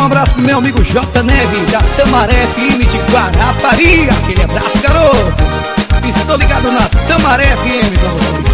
um abraço pro meu amigo J Neve, da Tamaré FM de Guarapari. Aquele abraço, garoto. Estou ligado na Tamaré FM pra vocês.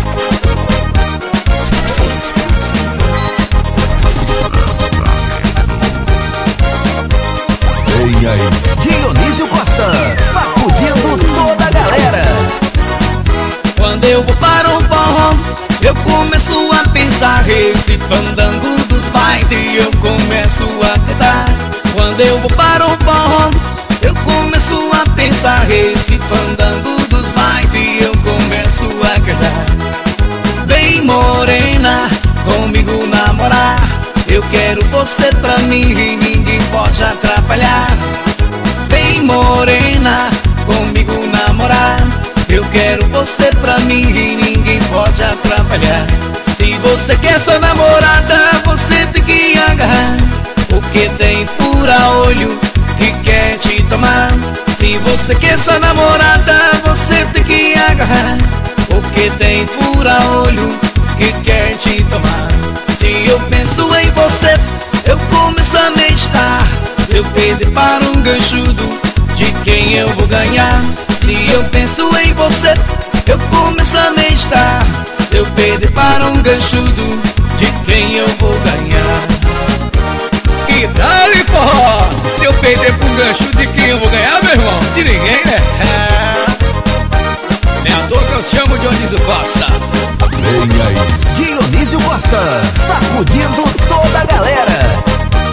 Vem aí, Dionísio Costa, sacudindo toda a galera. Quando eu vou para um forró, eu começo a pensar. Esse fandango dos bailes eu começo a cantar. Quando eu vou para um forró, eu começo a pensar. Esse fandango dos bailes eu começo a cantar. Vem morena, comigo namorar. Eu quero você pra mim e ninguém pode atrapalhar. Vem morena, comigo namorar. Eu quero você pra mim e ninguém pode atrapalhar. Se você quer sua namorada, você tem que agarrar, porque tem fura-olho que quer te tomar. Se você quer sua namorada, você tem que agarrar, porque tem fura-olho que quer te tomar. Se eu penso em você, eu começo a meditar. Se eu perder para um ganchudo, de quem eu vou ganhar? Se eu penso em você, eu começo a meditar. Se eu perder para um ganchudo, de quem eu vou ganhar? E dá-lhe forró! Se eu perder pra um gancho, de quem eu vou ganhar, meu irmão? De ninguém, né? É à toa que eu chamo Dionísio Costa. Vem aí, Dionísio Costa, sacudindo toda a galera.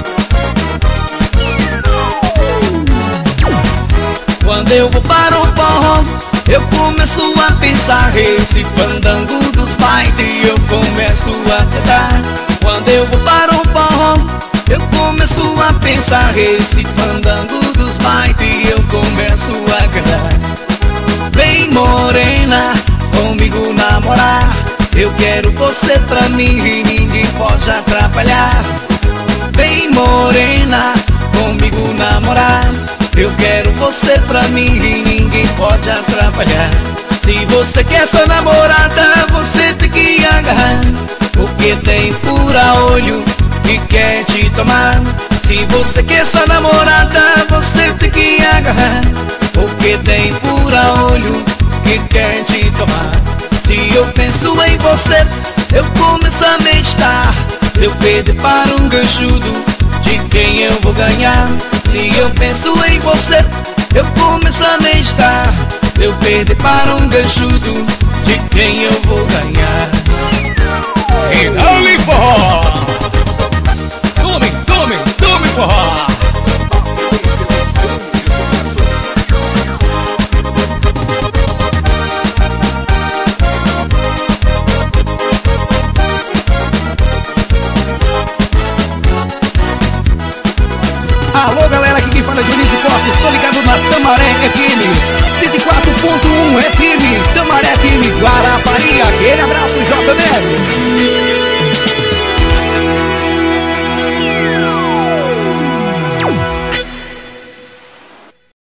Quando eu vou para um forró, eu começo a pensar. Esse fandango dos bailes eu começo a cantar. Quando eu vou para um forró, eu começo a pensar. Esse fandango dos bailes eu começo a cantar. Vem morena, comigo namorar. Eu quero você pra mim e ninguém pode atrapalhar. Vem morena, comigo namorar. Eu quero você pra mim e ninguém pode atrapalhar. Se você quer sua namorada, você tem que agarrar, porque tem fura-olho que quer te tomar. Se você quer sua namorada, você tem que agarrar, porque tem fura-olho que quer te tomar. Se eu penso em você, eu começo a meditar. Se eu perder para um ganchudo, de quem eu vou ganhar? Se eu penso em você, eu começo a meditar. Se eu perder para um ganchudo, de quem eu vou ganhar? E dá-lhe forró! Tome, tome, tome forró! Alô galera, aqui quem fala é Dionísio Costa. Estou ligado na Tamaré FM 104.1 FM, Tamaré FM Guarapari. Aquele abraço.